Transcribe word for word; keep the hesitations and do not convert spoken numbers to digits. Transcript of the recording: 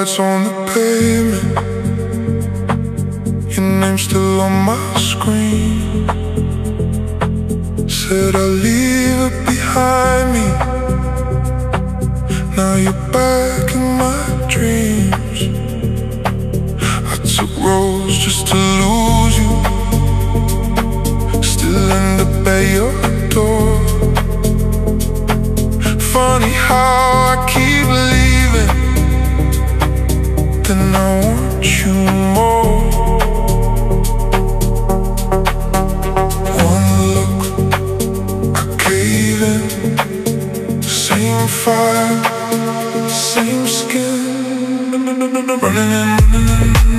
lights on the pavement, your name's still on my screen. Said I'll leave it behind me. Now you're back in my dreams. I took roads just to lose you, still end up at your door. Funny how I keep leaving, then I want you more. One look, I cave in. Same fire, same skin. Running in, running in.